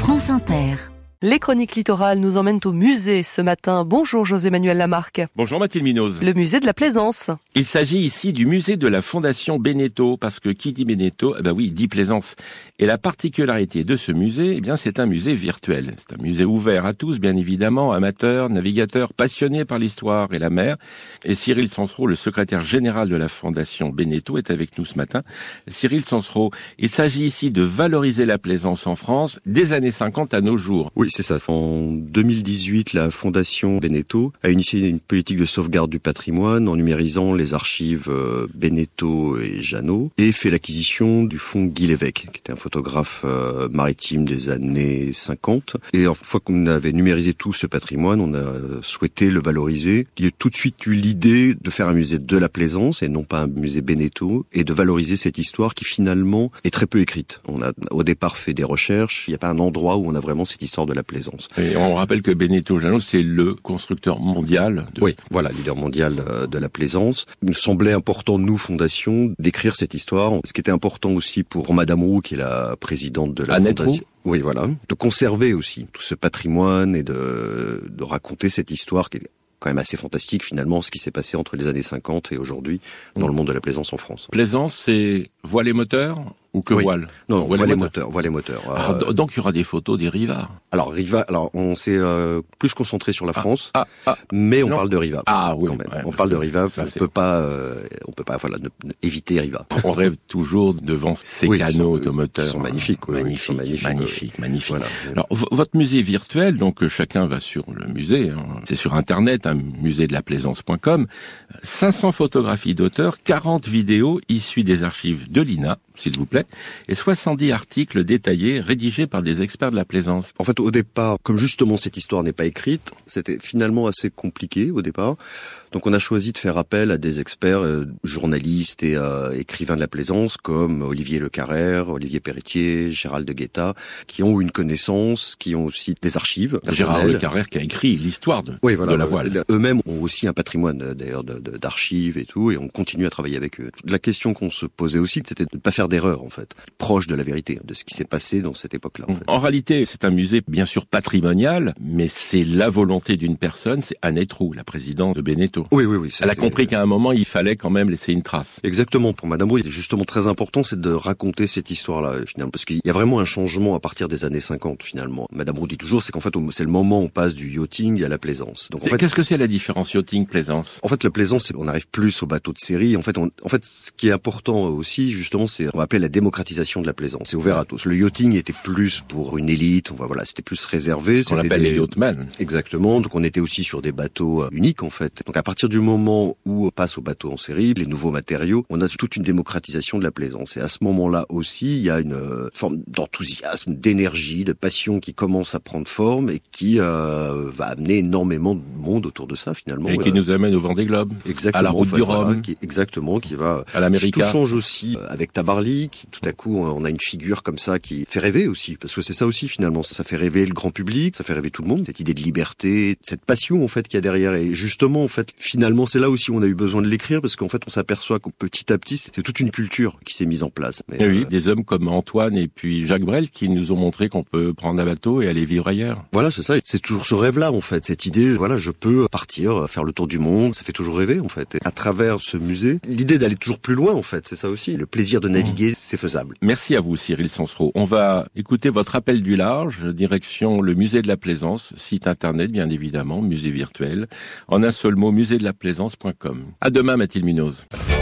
France Inter. Les chroniques littorales nous emmènent au musée ce matin. Bonjour José-Manuel Lamarque. Bonjour Mathilde Minoz. Le musée de la Plaisance. Il s'agit ici du musée de la Fondation Beneteau, parce que qui dit Beneteau, dit Plaisance. Et la particularité de ce musée, c'est un musée virtuel. C'est un musée ouvert à tous, bien évidemment, amateurs, navigateurs, passionnés par l'histoire et la mer. Et Cyril Sansereau, le secrétaire général de la Fondation Beneteau, est avec nous ce matin. Cyril Sansereau, il s'agit ici de valoriser la plaisance en France des années 50 à nos jours. Oui, c'est ça. En 2018, la Fondation Beneteau a initié une politique de sauvegarde du patrimoine en numérisant les archives Beneteau et Jeannot et fait l'acquisition du fonds Guy Lévesque, qui était un photographe maritime des années 50. Et une fois qu'on avait numérisé tout ce patrimoine, on a souhaité le valoriser. Il y a tout de suite eu l'idée de faire un musée de la plaisance et non pas un musée Beneteau, et de valoriser cette histoire qui finalement est très peu écrite. On a au départ fait des recherches, il n'y a pas un endroit où on a vraiment cette histoire de la plaisance. Et on rappelle que Beneteau Jeannot, c'est le constructeur mondial. Oui, voilà, leader mondial de la plaisance. Il nous semblait important, nous, Fondation, d'écrire cette histoire. Ce qui était important aussi pour Madame Roux, qui est la présidente de la Annette Fondation. Roux. Oui, voilà. De conserver aussi tout ce patrimoine et de raconter cette histoire qui est quand même assez fantastique, finalement, ce qui s'est passé entre les années 50 et aujourd'hui dans le monde de la plaisance en France. Plaisance, c'est voile et moteur ou que voile? Non, voile et moteur. Alors, donc il y aura des photos des Riva. Alors Riva, on s'est plus concentré sur la France, mais on parle de Riva. Ah oui, quand même. On parle de Riva. On peut pas éviter Riva. On rêve toujours devant ces canaux automoteurs. Ils sont magnifiques. Magnifiques. Voilà. Alors votre musée virtuel, donc chacun va sur le musée. C'est sur Internet, musédelaplaisance.com. 500 photographies d'auteurs, 40 vidéos issues des archives de l'INA, s'il vous plaît, et 70 articles détaillés, rédigés par des experts de la plaisance. En fait, au départ, comme justement cette histoire n'est pas écrite, c'était finalement assez compliqué au départ. Donc on a choisi de faire appel à des experts, journalistes et écrivains de la plaisance, comme Olivier Le Carrère, Olivier Pelletier, Gérald de Guetta, qui ont une connaissance, qui ont aussi des archives. Gérald Le Carrère qui a écrit l'histoire de la voile. Eux-mêmes ont aussi un patrimoine d'ailleurs d'archives et tout, et on continue à travailler avec eux. La question qu'on se posait aussi, c'était de ne pas faire d'erreur, en fait, proche de la vérité, de ce qui s'est passé dans cette époque-là. En réalité, c'est un musée bien sûr patrimonial, mais c'est la volonté d'une personne, c'est Annette Roux, la présidente de Beneteau. Oui. Elle a compris qu'à un moment, il fallait quand même laisser une trace. Exactement. Pour Madame Roux, il est justement très important, c'est de raconter cette histoire-là, finalement, parce qu'il y a vraiment un changement à partir des années 50, finalement. Madame Roux dit toujours, c'est qu'en fait, c'est le moment où on passe du yachting à la plaisance. Donc, qu'est-ce que c'est la différence yachting-plaisance? En fait, la plaisance, on arrive plus au bateau de série. En fait, ce qui est important aussi, justement, c'est, on va appeler la démocratisation de la plaisance. C'est ouvert à tous. Le yachting était plus pour une élite, c'était plus réservé. On appelle les yachtmen. Exactement. Donc, on était aussi sur des bateaux uniques, en fait. Donc, à partir du moment où on passe au bateau en série, les nouveaux matériaux, on a toute une démocratisation de la plaisance. Et à ce moment-là aussi, il y a une forme d'enthousiasme, d'énergie, de passion qui commence à prendre forme et qui va amener énormément de monde autour de ça, finalement. Et qui nous amène au Vendée Globe. Exactement. À la route du Rhum. Qui va... À l'América. Tout change aussi avec Tabarly, qui tout à coup, on a une figure comme ça qui fait rêver aussi. Parce que c'est ça aussi, finalement. Ça fait rêver le grand public, ça fait rêver tout le monde. Cette idée de liberté, cette passion, en fait, qu'il y a derrière. Et justement, en fait, finalement, c'est là aussi où on a eu besoin de l'écrire, parce qu'en fait, on s'aperçoit que petit à petit, c'est toute une culture qui s'est mise en place. Mais oui, des hommes comme Antoine et puis Jacques Brel qui nous ont montré qu'on peut prendre un bateau et aller vivre ailleurs. Voilà, c'est ça. C'est toujours ce rêve-là, en fait. Cette idée, je peux partir, faire le tour du monde. Ça fait toujours rêver, en fait. Et à travers ce musée, l'idée d'aller toujours plus loin, en fait, c'est ça aussi. Le plaisir de naviguer, c'est faisable. Merci à vous, Cyril Sansereau. On va écouter votre appel du large, direction le musée de la Plaisance, site internet, bien évidemment, musée virtuel. En un seul mot, musédelaplaisance.com. À demain, Mathilde Minoz.